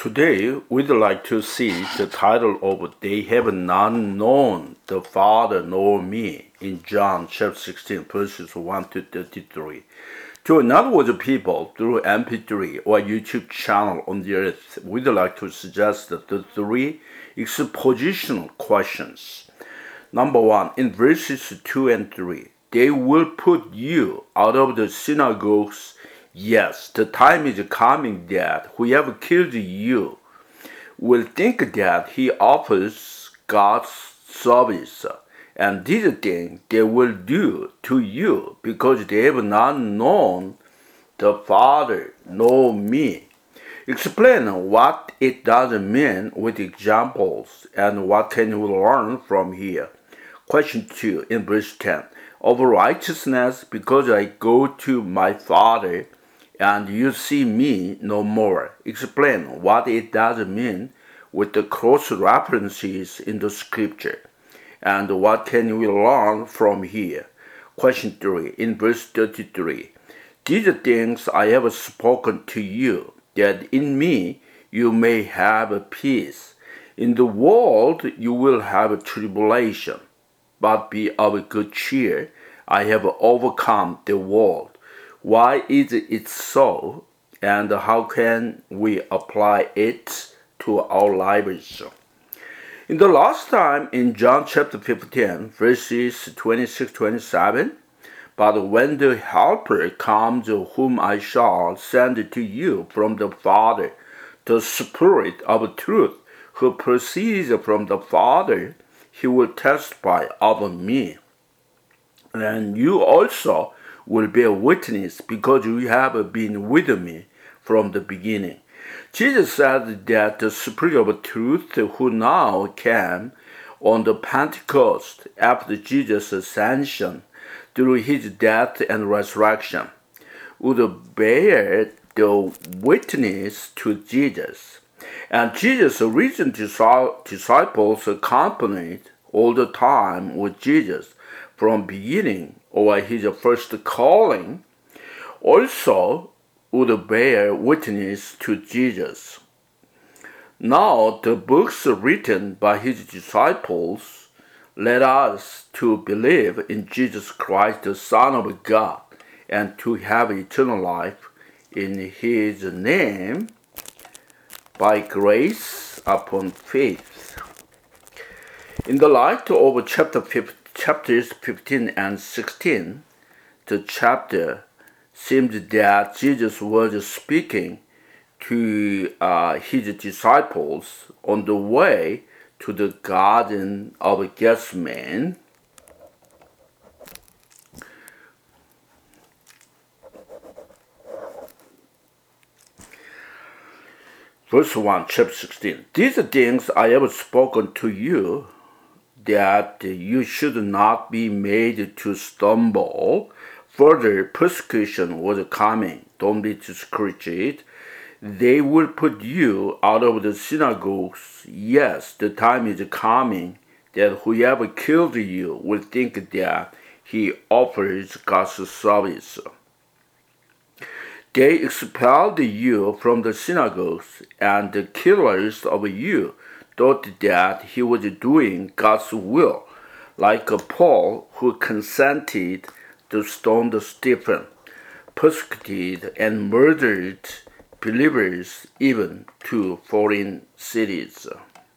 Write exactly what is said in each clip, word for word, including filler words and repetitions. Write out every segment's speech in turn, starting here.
Today, we'd like to see the title of They Have Not Known the Father nor Me in John chapter sixteen, verses one to thirty-three. To another people through M P three or YouTube channel on the earth, we'd like to suggest the three expositional questions. Number one, in verses two and three, they will put you out of the synagogues. Yes, the time is coming that whoever killed you will think that he offers God's service, and these things they will do to you because they have not known the Father nor me. Explain what it does mean with examples and what can you learn from here. Question two in verse ten. Of righteousness, because I go to my Father, and you see me no more. Explain what it does mean with the cross references in the scripture, and what can we learn from here. Question three in verse thirty-three. These things I have spoken to you, that in me you may have peace. In the world you will have tribulation, but be of good cheer. I have overcome the world. Why is it so, and how can we apply it to our lives? In the last time in John chapter fifteen, verses twenty-six to twenty-seven, but when the Helper comes, whom I shall send to you from the Father, the Spirit of truth, who proceeds from the Father, he will testify of me. And you also will bear witness because you have been with me from the beginning. Jesus said that the Spirit of truth who now came on the Pentecost after Jesus' ascension through his death and resurrection would bear the witness to Jesus. And Jesus' recent disciples accompanied all the time with Jesus from beginning or his first calling, also would bear witness to Jesus. Now the books written by his disciples led us to believe in Jesus Christ, the Son of God, and to have eternal life in his name by grace upon faith. In the light of chapter fifteen, Chapters fifteen and sixteen, the chapter seemed that Jesus was speaking to uh, his disciples on the way to the Garden of Gethsemane. Verse one, chapter sixteen. These things I have spoken to you, that you should not be made to stumble. Further persecution was coming. Don't be discouraged. They will put you out of the synagogues. Yes, the time is coming that whoever killed you will think that he offers God's service. They expelled you from the synagogues, and the killers of you thought that he was doing God's will, like Paul, who consented to stone Stephen, persecuted and murdered believers even to foreign cities.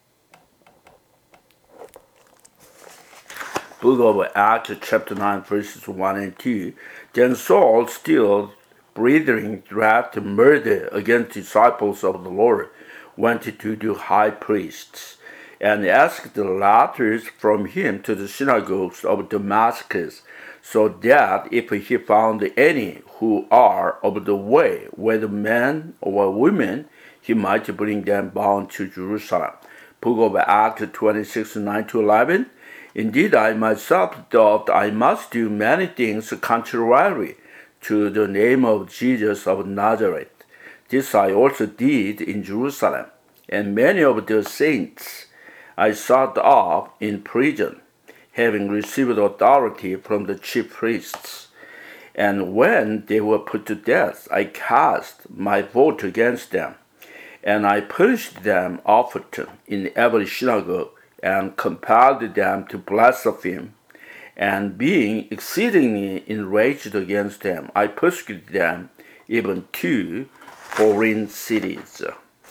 Book of Acts chapter nine verses one and two. Then Saul, still breathing threat murder against disciples of the Lord, went to the high priests and asked letters from him to the synagogues of Damascus, so that if he found any who are of the way, whether men or women, he might bring them bound to Jerusalem. Book of Acts twenty-six, nine to eleven. Indeed, I myself thought I must do many things contrary to the name of Jesus of Nazareth. This I also did in Jerusalem, and many of the saints I shut up in prison, having received authority from the chief priests. And when they were put to death, I cast my vote against them, And I punished them often in every synagogue, and compelled them to blaspheme. And being exceedingly enraged against them, I persecuted them even to foreign cities.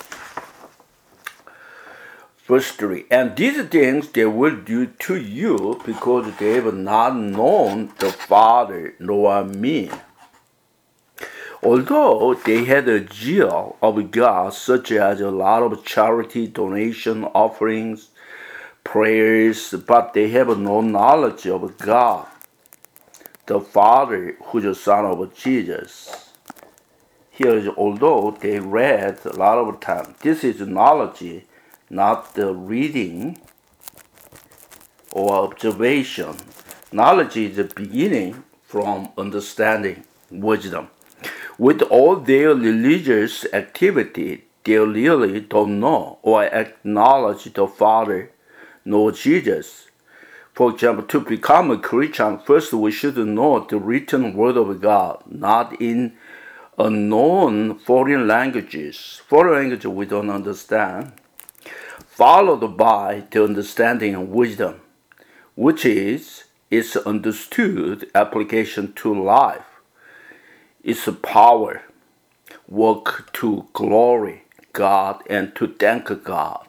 Verse three, and these things they will do to you because they have not known the Father nor me. Although they had a zeal of God, such as a lot of charity, donation, offerings, prayers, but they have no knowledge of God, the Father, who is the Son of Jesus. Here is, although they read a lot of time, this is knowledge, not the reading or observation. Knowledge is the beginning from understanding, wisdom. With all their religious activity, they really don't know or acknowledge the Father nor Jesus. For example, to become a Christian, first we should know the written word of God, not in unknown foreign languages. Foreign language we don't understand. Followed by the understanding and wisdom, which is its understood application to life. Its power, work to glory God and to thank God.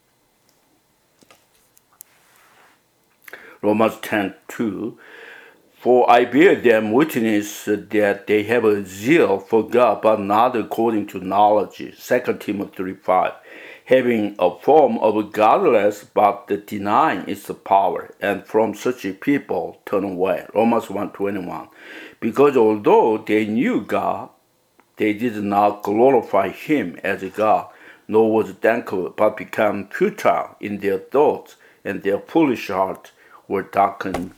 Romans ten two, for I bear them witness that they have a zeal for God, but not according to knowledge. Second Timothy three five, having a form of godliness, but denying its power, and from such a people turn away. Romans one twenty-one, because although they knew God, they did not glorify Him as God, nor was thankful, but became futile in their thoughts, and their foolish hearts were darkened.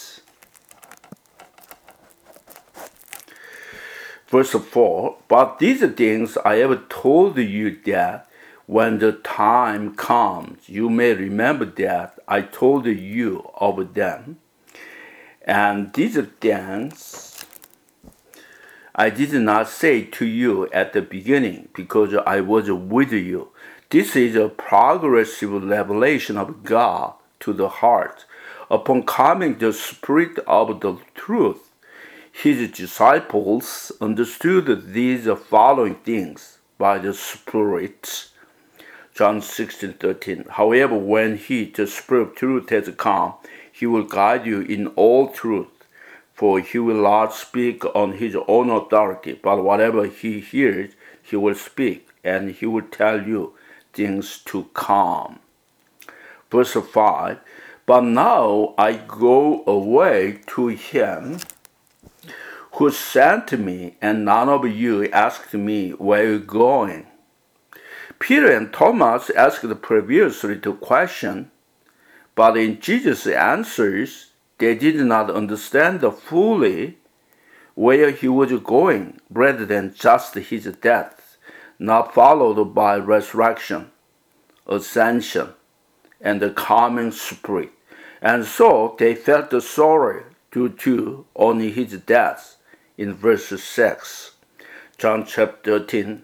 Verse four, but these things I have told you, that when the time comes, you may remember that I told you of them. And these things I did not say to you at the beginning, because I was with you. This is a progressive revelation of God to the heart. Upon coming the Spirit of the truth, His disciples understood these following things by the Spirit. John sixteen thirteen. However, when He, the Spirit of truth, has come, He will guide you in all truth. For He will not speak on His own authority, but whatever He hears, He will speak, and He will tell you things to come. Verse five, but now I go away to Him who sent me, and none of you asked me, where are you going? Peter and Thomas asked previously the question, but in Jesus' answers, they did not understand fully where He was going, rather than just His death, not followed by resurrection, ascension, and the coming Spirit. And so they felt the sorrow due to only His death. In verse six, John chapter thirteen.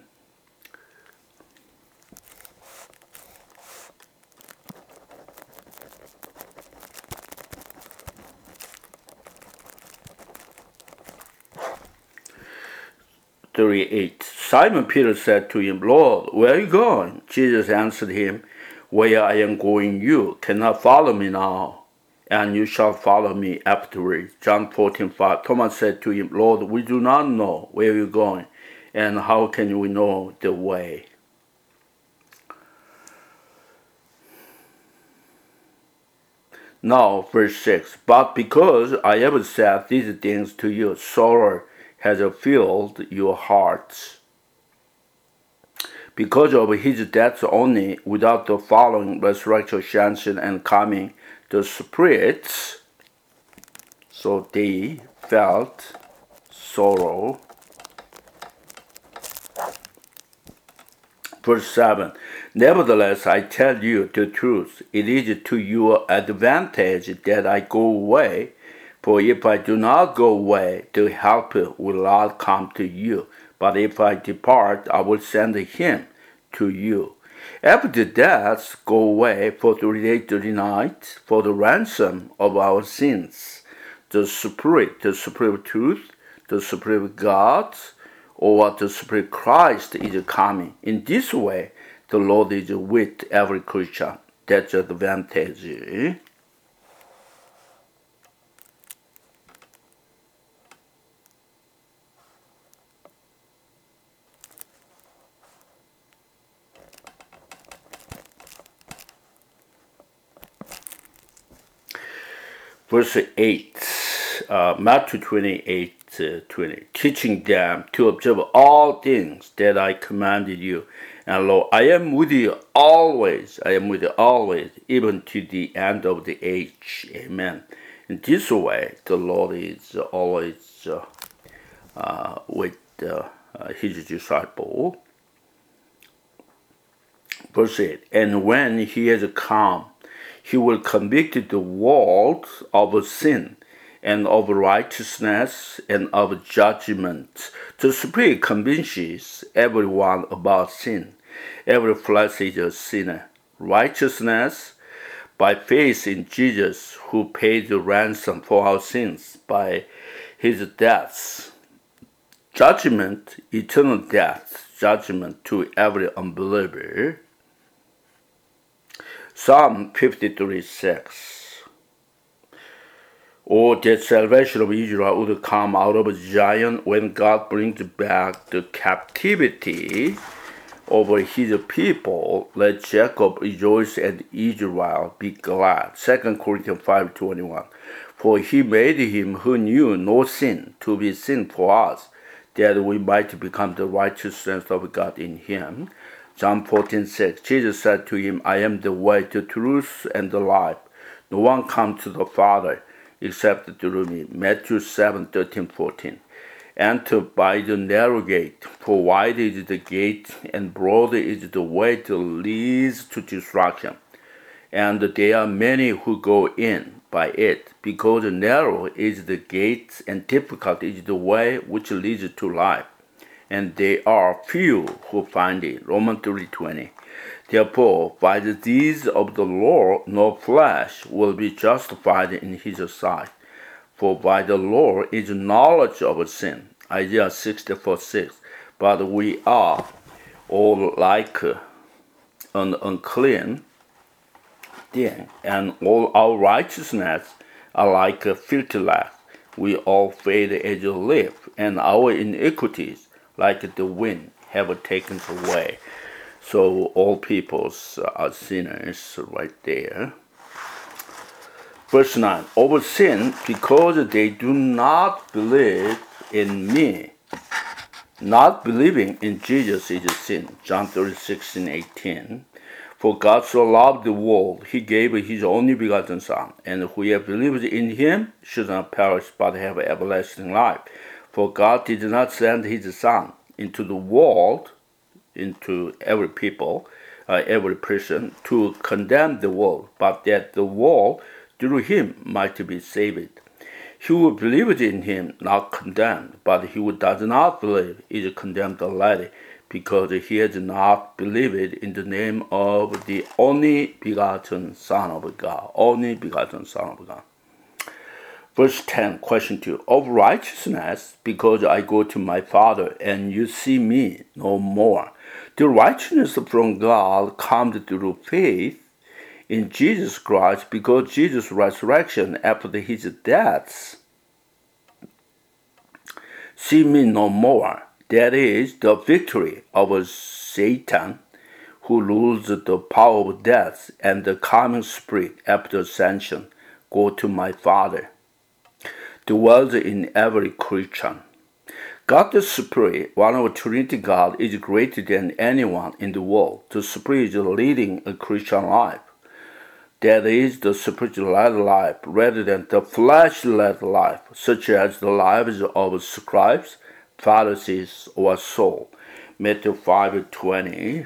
thirty-eight. Simon Peter said to Him, Lord, where are you going? Jesus answered him, where I am going you cannot follow me now, and you shall follow me afterwards. John fourteen five. Thomas said to Him, Lord, we do not know where you are going, and how can we know the way? Now, verse six. But because I have said these things to you, sorrow has filled your hearts. Because of His death only, without the following resurrection, ascension, and coming, the spirits, so they felt sorrow. Verse seven, nevertheless, I tell you the truth, it is to your advantage that I go away, for if I do not go away, the Helper will not come to you. But if I depart, I will send Him to you. After that, go away for three days, three nights, for the ransom of our sins. The Spirit, the Spirit of truth, the Spirit of God, or the Spirit of Christ is coming. In this way, the Lord is with every Christian. That's the advantage. Verse eight, uh, Matthew twenty-eight, uh, twenty, teaching them to observe all things that I commanded you. And lo, I am with you always, I am with you always, even to the end of the age. Amen. In this way, the Lord is always uh, uh, with uh, uh, his disciple. Verse eight, and when he has come, he will convict the world of sin and of righteousness and of judgment. The Spirit convinces everyone about sin. Every flesh is a sinner. Righteousness, by faith in Jesus, who paid the ransom for our sins by his death. Judgment, eternal death, judgment to every unbeliever. Psalm fifty-three, six. Oh, that salvation of Israel would come out of Zion when God brings back the captivity over his people. Let Jacob rejoice and Israel be glad. Second Corinthians five, twenty-one. For he made him who knew no sin to be sin for us, that we might become the righteousness of God in him. John fourteen, six. Jesus said to him, I am the way, the truth, and the life. No one comes to the Father except through me. Matthew seven, thirteen, fourteen. Enter by the narrow gate, for wide is the gate, and broad is the way that leads to destruction. And there are many who go in by it, because narrow is the gate, and difficult is the way which leads to life. And there are few who find it. Romans three, twenty. Therefore, by the deeds of the law, no flesh will be justified in his sight. For by the law is knowledge of sin. Isaiah sixty-four, six. But we are all like an unclean thing, and all our righteousness are like a filthy rags. We all fade as a leaf, and our iniquities like the wind, have taken away. So all peoples are sinners right there. Verse nine, over sin, because they do not believe in me. Not believing in Jesus is a sin. John three, sixteen, eighteen. For God so loved the world, he gave his only begotten Son, and whoever believes in him should not perish but have everlasting life. For God did not send his Son into the world, into every people, uh, every person, to condemn the world, but that the world through him might be saved. He who believes in him not condemned, but he who does not believe is condemned already, because he has not believed in the name of the only begotten Son of God. Only begotten Son of God. Verse ten, question two. Of righteousness, because I go to my Father, and you see me no more. The righteousness from God comes through faith in Jesus Christ, because Jesus' resurrection after his death. See me no more. That is the victory over Satan, who rules the power of death, and the coming spirit after ascension. Go to my Father. Dwells in every Christian. God the Spirit, one of Trinity God, is greater than anyone in the world. The Spirit is leading a Christian life. That is the Spirit-led life rather than the flesh-led life, such as the lives of scribes, Pharisees, or Saul. Matthew five, twenty.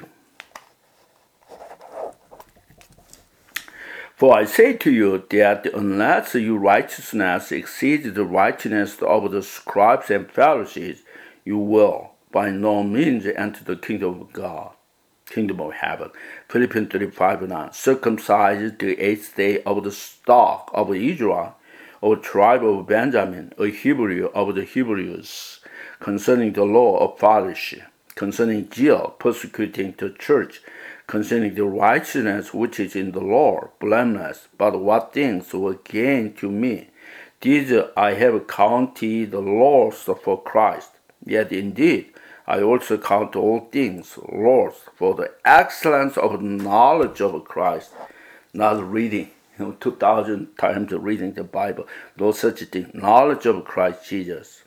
For I say to you that unless your righteousness exceeds the righteousness of the scribes and Pharisees, you will by no means enter the kingdom of God. kingdom of heaven. Philippians three five nine. Circumcised the eighth day of the stock of Israel, of the tribe of Benjamin, a Hebrew of the Hebrews, concerning the law of Pharisee, concerning zeal, persecuting the church, concerning the righteousness which is in the law, blameless. But what things were gain to me, these I have counted loss for Christ. Yet indeed I also count all things loss for the excellence of the knowledge of Christ. Not reading, you know, two thousand times reading the Bible, no such thing. Knowledge of Christ Jesus,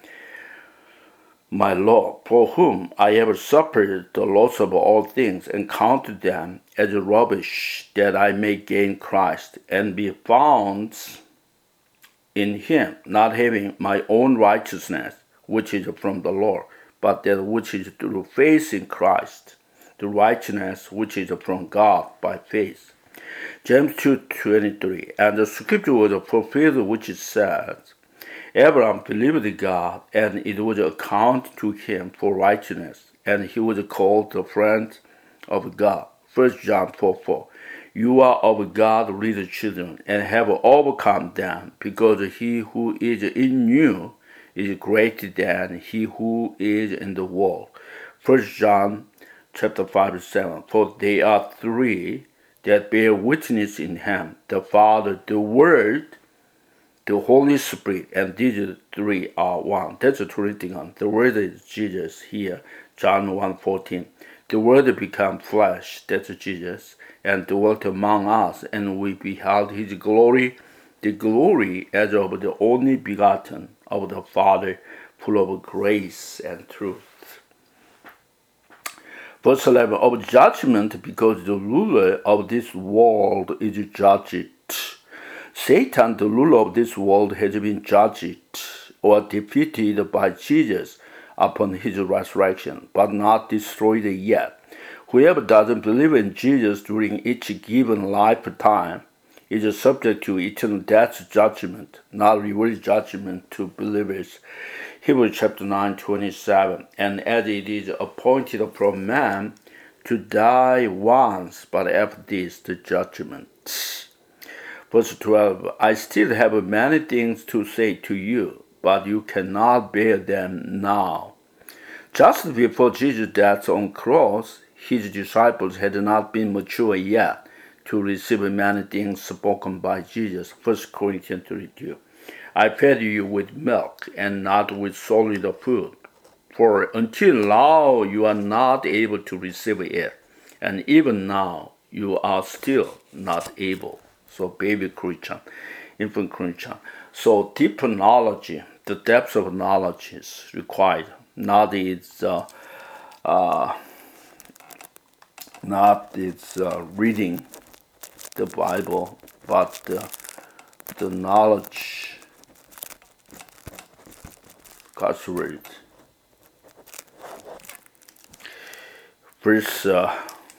my Lord, for whom I have suffered the loss of all things, and counted them as rubbish, that I may gain Christ, and be found in him, not having my own righteousness, which is from the Lord, but that which is through faith in Christ, the righteousness which is from God by faith. James two twenty-three. And the scripture was fulfilled which says, Abraham believed God, and it was accounted to him for righteousness, and he was called the friend of God. First John four four. You are of God, little children, and have overcome them, because he who is in you is greater than he who is in the world. First John chapter five seven. For they are three that bear witness in him, the Father, the Word, the Holy Spirit, and these three are one. That's the Trinity. The Word is Jesus here, John one fourteen. The Word became flesh, that's Jesus, and dwelt among us, and we beheld his glory, the glory as of the only begotten of the Father, full of grace and truth. Verse eleven, of judgment, because the ruler of this world is judged. Satan, the ruler of this world, has been judged or defeated by Jesus upon his resurrection, but not destroyed yet. Whoever doesn't believe in Jesus during each given lifetime is subject to eternal death judgment, not reverse judgment to believers. Hebrews chapter nine twenty-seven. And as it is appointed for man to die once, but after this the judgment. Verse twelve. I still have many things to say to you, but you cannot bear them now. Just before Jesus' death on cross, his disciples had not been mature yet to receive many things spoken by Jesus. First Corinthians thirty-two. I fed you with milk and not with solid food, for until now you are not able to receive it, and even now you are still not able. So baby Christian, infant Christian. So deeper knowledge, the depth of knowledge is required. Not its, uh, uh, not its uh, reading the Bible, but the, the knowledge God's word. Verse uh,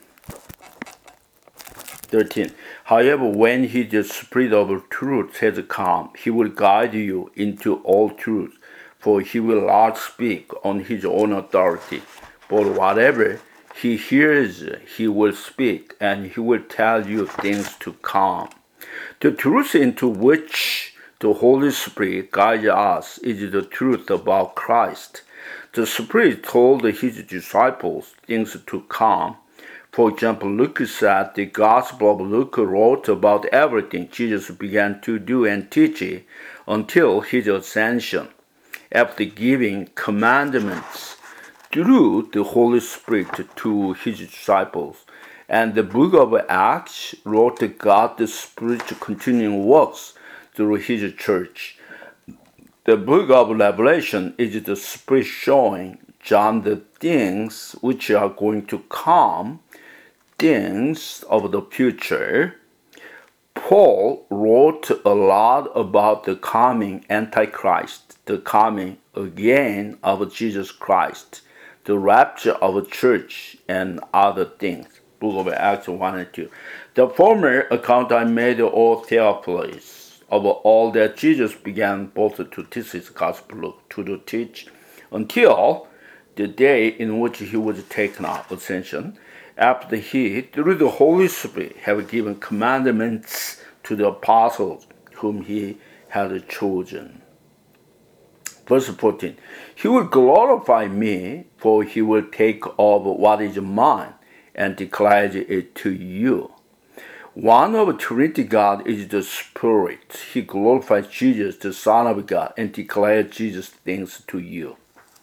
thirteen. However, when he, the Spirit of truth, has come, he will guide you into all truth, for he will not speak on his own authority, but whatever he hears, he will speak, and he will tell you things to come. The truth into which the Holy Spirit guides us is the truth about Christ. The Spirit told his disciples things to come. For example, Luke said the Gospel of Luke wrote about everything Jesus began to do and teach until his ascension, after giving commandments through the Holy Spirit to his disciples. And the book of Acts wrote God's spiritual continuing works through his church. The book of Revelation is the Spirit showing John the things which are going to come, things of the future. Paul wrote a lot about the coming Antichrist, the coming again of Jesus Christ, the rapture of the church, and other things. Book of Acts one and two. The former account I made all Theophilus of all that Jesus began both to teach his gospel, to teach, until the day in which he was taken up, ascension, after he, through the Holy Spirit, have given commandments to the apostles whom he had chosen. Verse fourteen, he will glorify me, for he will take of what is mine and declare it to you. One of Trinity God is the Spirit. He glorifies Jesus, the Son of God, and declares Jesus' things to you.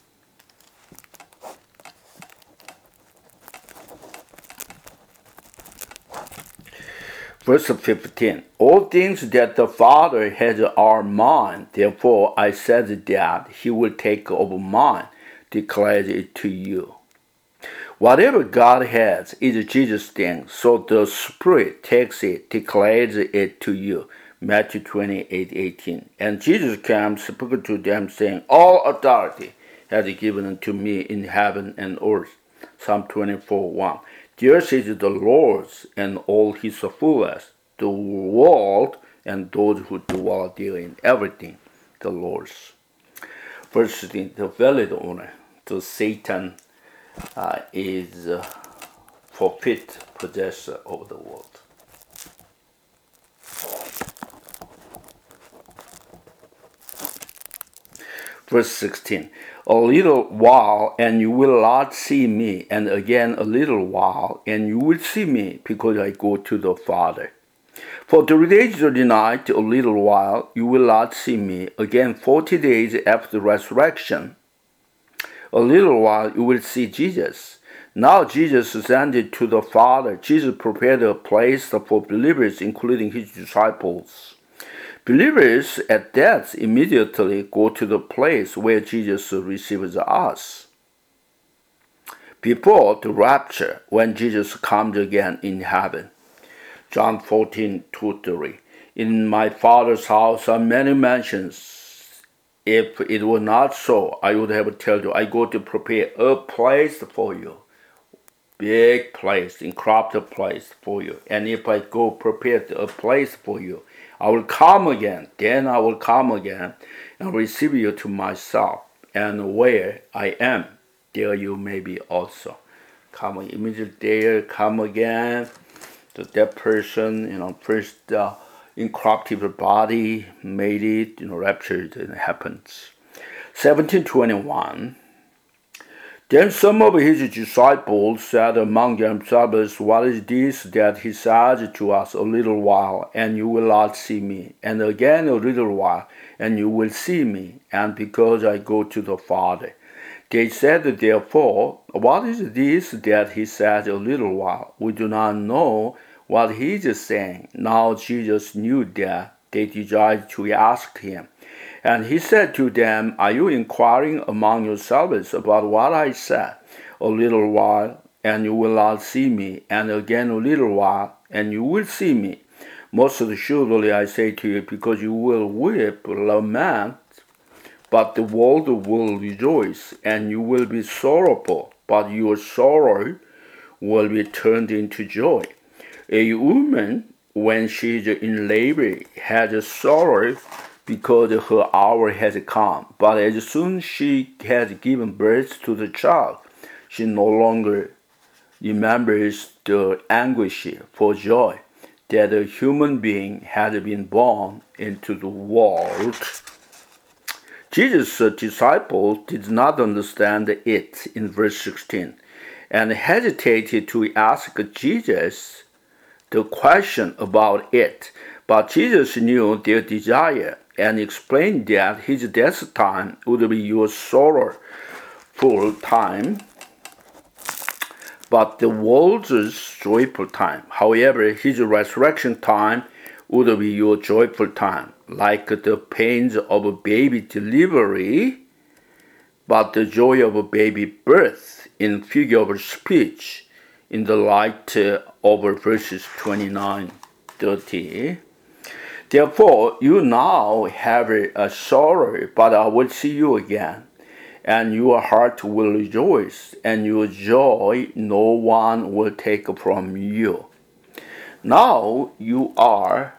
Verse fifteen, all things that the Father has are mine. Therefore I said that he will take of mine, declare it to you. Whatever God has is Jesus' thing, so the Spirit takes it, declares it to you. Matthew twenty-eight eighteen. And Jesus came, spoke to them, saying, all authority has he given unto me in heaven and earth. Psalm twenty-four one. The earth is the Lord's, and all his fullness, the world and those who dwell therein, everything the Lord's. Verse sixteen, the valid owner, the Satan uh, is uh, forfeit possessor of the world. Verse sixteen, a little while and you will not see me, and again a little while and you will see me, because I go to the Father. For three days of the night, a little while, you will not see me, again forty days after the resurrection, a little while you will see Jesus. Now Jesus ascended to the Father. Jesus prepared a place for believers, including his disciples. Believers at death immediately go to the place where Jesus receives us. Before the rapture, when Jesus comes again in heaven. John fourteen two to three. In my Father's house are many mansions. If it were not so, I would have told you, I go to prepare a place for you. Big place, incorruptible place for you. And if I go prepare a place for you, I will come again. Then I will come again and receive you to myself. And where I am, there you may be also. Come immediately there, come again. So that person, you know, first uh, incorruptible body made it, you know, raptured, and it happens. seventeen twenty-one. Then some of his disciples said among themselves, what is this that he says to us, a little while, and you will not see me, and again a little while, and you will see me, and because I go to the Father. They said, therefore, what is this that he says a little while? We do not know what he is saying. Now Jesus knew that they desired to ask him. And he said to them, are you inquiring among yourselves about what I said? A little while, and you will not see me, and again a little while, and you will see me. Most assuredly I say to you, because you will weep, lament, but the world will rejoice, and you will be sorrowful, but your sorrow will be turned into joy. A woman, when she is in labor, has sorrow because her hour has come. But as soon as she has given birth to the child, she no longer remembers the anguish for joy that a human being had been born into the world. Jesus' disciples did not understand it in verse sixteen and hesitated to ask Jesus the question about it. But Jesus knew their desire and explained that his death time would be your sorrowful time, but the world's joyful time. However, his resurrection time would be your joyful time, like the pains of a baby delivery, but the joy of a baby birth in figure of speech, in the light of verses twenty-nine thirty. Therefore, you now have a sorrow, but I will see you again, and your heart will rejoice, and your joy no one will take from you. Now you are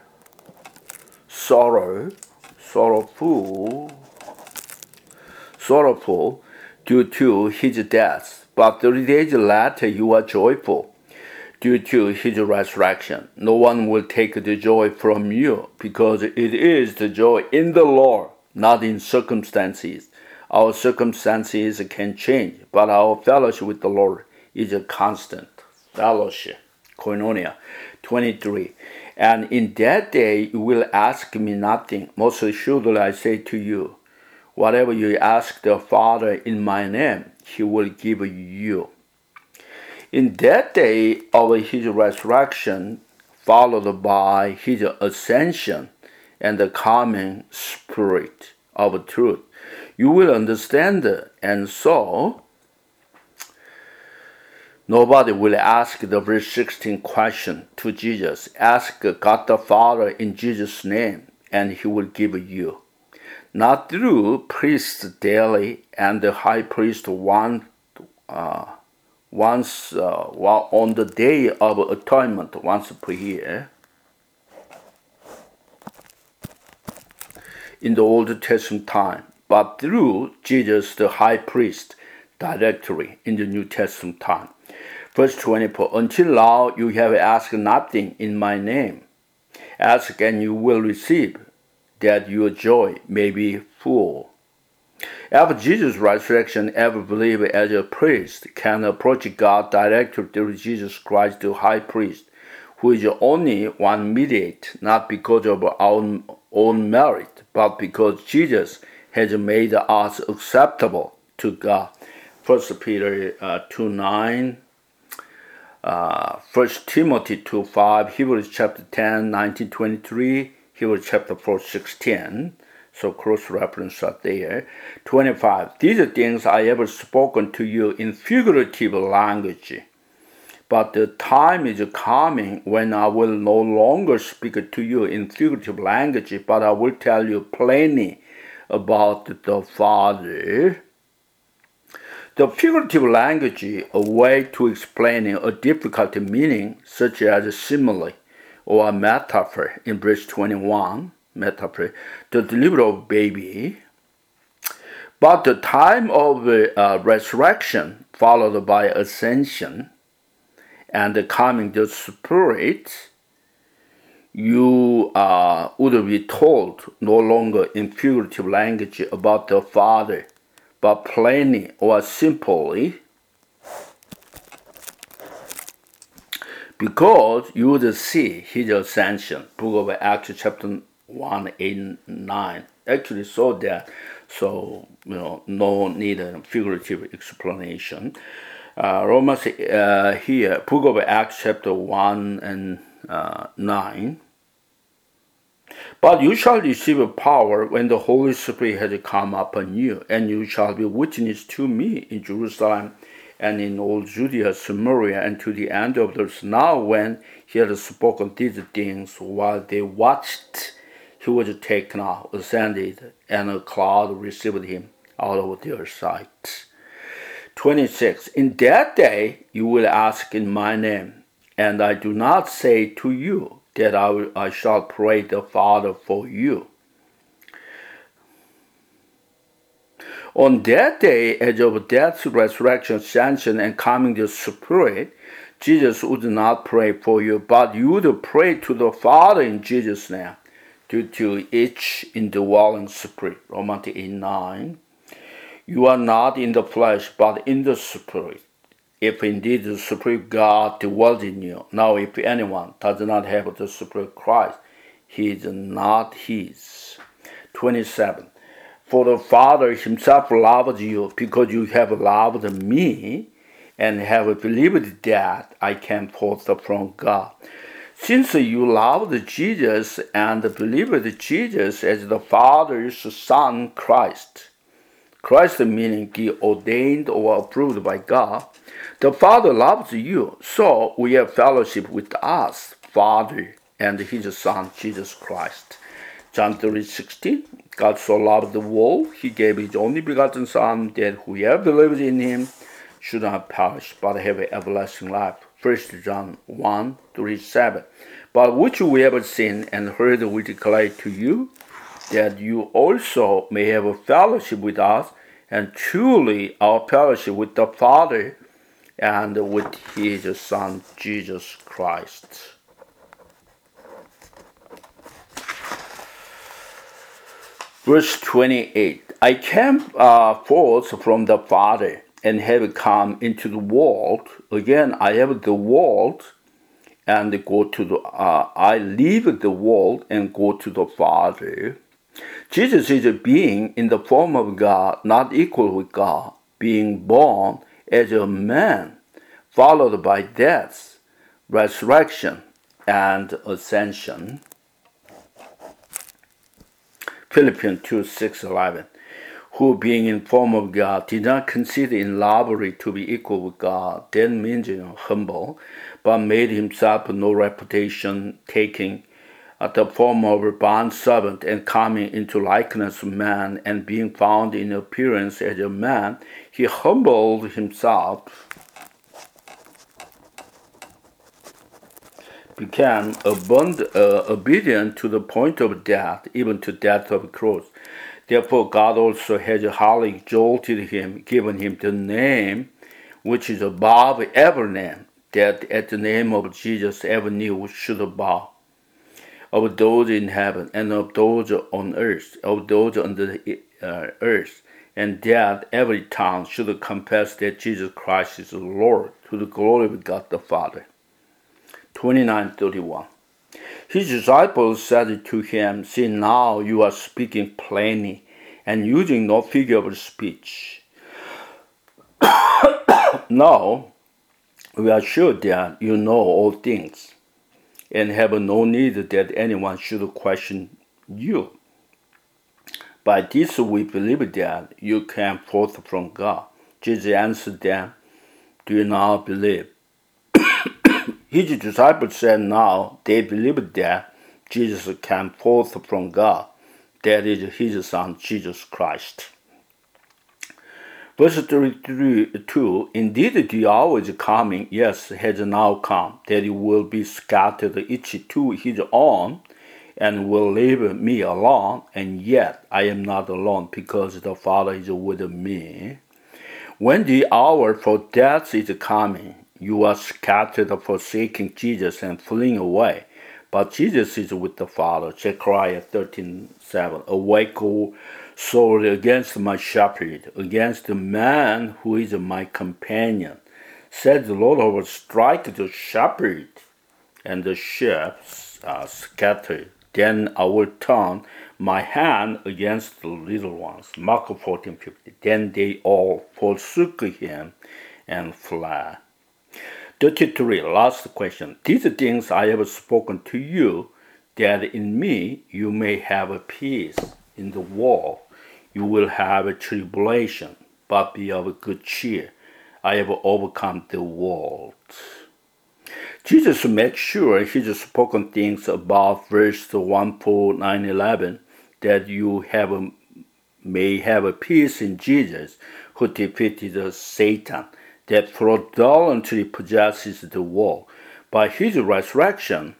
sorrow, sorrowful, sorrowful. due to his death, but three days later you are joyful due to his resurrection. No one will take the joy from you, because it is the joy in the Lord, not in circumstances. Our circumstances can change, but our fellowship with the Lord is a constant fellowship. Koinonia twenty-three. And in that day you will ask me nothing. Most assuredly I say to you, whatever you ask the Father in my name, he will give you. In that day of his resurrection, followed by his ascension and the coming Spirit of truth, you will understand, and so nobody will ask the verse sixteen question to Jesus. Ask God the Father in Jesus' name, and he will give you. Not through priests daily and the high priest one, uh, once uh, on the day of atonement, once per year. In the Old Testament time, but through Jesus the high priest directly in the New Testament time. Verse twenty-four, until now you have asked nothing in my name. Ask and you will receive, that your joy may be full. After Jesus' resurrection, every believer as a priest can approach God directly through Jesus Christ, the high priest, who is only one mediator, not because of our own merit, but because Jesus has made us acceptable to God. First Peter uh, two nine, uh, First Timothy two five, Hebrews chapter ten, nineteen, twenty-three, Hebrews chapter four, sixteen. So cross reference are there. twenty-five. These things I have spoken to you in figurative language. But the time is coming when I will no longer speak to you in figurative language, but I will tell you plainly about the Father. The figurative language, a way to explaining a difficult meaning, such as a simile or a metaphor in verse twenty-one. Metaphor, the delivery of baby. But the time of uh, resurrection, followed by ascension, and the coming the Spirit, you uh, would be told no longer in figurative language about the Father, but plainly or simply, because you would see his ascension. Book of Acts chapter one, eight, nine. Actually saw that, so you know, no need a figurative explanation. Uh, Romans uh, here, Book of Acts chapter one and uh, nine. But you shall receive power when the Holy Spirit has come upon you, and you shall be witnesses to me in Jerusalem and in all Judea, Samaria, and to the end of the earth. Now when he had spoken these things, while they watched, he was taken up, ascended, and a cloud received him out of their sight. twenty-six. In that day you will ask in my name, and I do not say to you that I, will, I shall pray the Father for you. On that day, as of death, resurrection, ascension, and coming the Spirit, Jesus would not pray for you, but you would pray to the Father in Jesus' name, due to each indwelling Spirit. Romans eight nine. You are not in the flesh, but in the Spirit, if indeed the Spirit of God dwells in you. Now if anyone does not have the Spirit of Christ, he is not his. twenty-seven. For the Father himself loves you, because you have loved me, and have believed that I came forth from God. Since you loved Jesus and believed Jesus as the Father's Son, Christ, Christ meaning the ordained or approved by God, the Father loves you, so we have fellowship with us, Father, and his Son, Jesus Christ. John three sixteen. God so loved the world, he gave his only begotten Son, that whoever believes in him should not perish, but have everlasting life. First John one three seven. But which we have seen and heard we declare to you, that you also may have a fellowship with us, and truly our fellowship with the Father and with His Son, Jesus Christ. Verse twenty-eight, I came uh, forth from the Father and have come into the world. Again, I have the world and go to the, uh, I leave the world and go to the Father. Jesus is a being in the form of God, not equal with God, being born as a man, followed by death, resurrection, and ascension. Philippians two, six, eleven. Who being in form of God did not consider in robbery to be equal with God, that means you know, humble, but made himself no reputation, taking uh, the form of a bondservant and coming into likeness of man, and being found in appearance as a man, he humbled himself, became abund- uh, obedient to the point of death, even to death of the cross. Therefore, God also has highly exalted him, given him the name which is above every name, that at the name of Jesus every knee should bow, of those in heaven and of those on earth, of those under the uh, earth, and that every tongue should confess that Jesus Christ is the Lord, to the glory of God the Father. twenty-nine thirty-one. His disciples said to him, See, now you are speaking plainly and using no figure of speech. Now we are sure that you know all things and have no need that anyone should question you. By this we believe that you came forth from God. Jesus answered them, Do you now believe? His disciples said now they believed that Jesus came forth from God, that is his Son, Jesus Christ. Verse thirty-two, Indeed the hour is coming, yes, has now come, that it will be scattered each to his own, and will leave me alone, and yet I am not alone, because the Father is with me. When the hour for death is coming, you are scattered, forsaking Jesus and fleeing away. But Jesus is with the Father. Zechariah thirteen seven. Awake, O soul, against my shepherd, against the man who is my companion. Said the Lord, I will strike the shepherd, and the sheep are scattered. Then I will turn my hand against the little ones. Mark fourteen fifty. Then they all forsook him and fled. thirty-three, last question. These things I have spoken to you, that in me you may have peace. In the world you will have tribulation, but be of good cheer. I have overcome the world. Jesus made sure he's spoken things about verse one, four, nine, eleven, that you have may have a peace in Jesus, who defeated Satan, that fraudulently possesses the world, by his resurrection.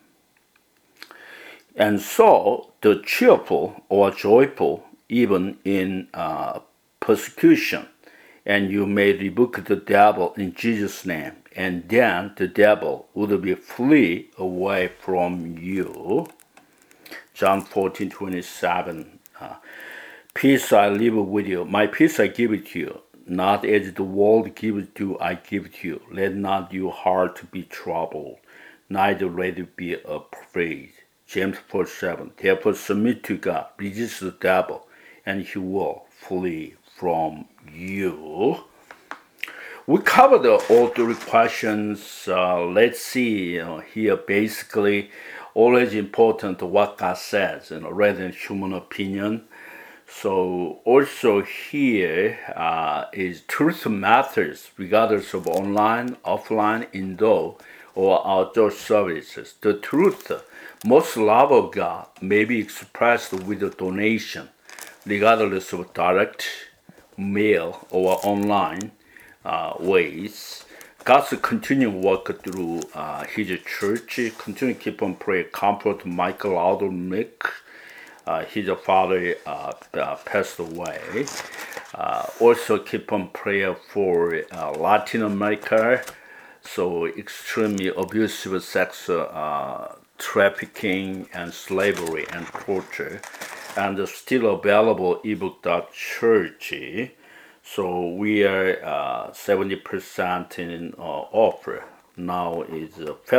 And so the cheerful or joyful even in uh, persecution, and you may rebuke the devil in Jesus' name, and then the devil would be flee away from you. John fourteen twenty-seven. Uh, peace I leave with you, my peace I give it to you. Not as the world gives to, I give to you. Let not your heart be troubled, neither let it be afraid. James four seven. Therefore submit to God, resist the devil, and he will flee from you. We covered all three questions. Uh, let's see you know, here. Basically, always important what God says, you know, rather than human opinion. So also here uh, is truth matters regardless of online, offline, indoor, or outdoor services. The truth, most love of God, may be expressed with a donation, regardless of direct mail or online uh, ways. God's continuing work through uh, His church. Continue to keep on praying. Comfort Michael Aldo Mick. Uh, his father uh, uh, passed away. Uh, also keep on prayer for uh, Latin America. So extremely abusive sex uh, trafficking and slavery and torture, and still available ebook.church. So we are uh, seventy percent in uh, offer now is uh,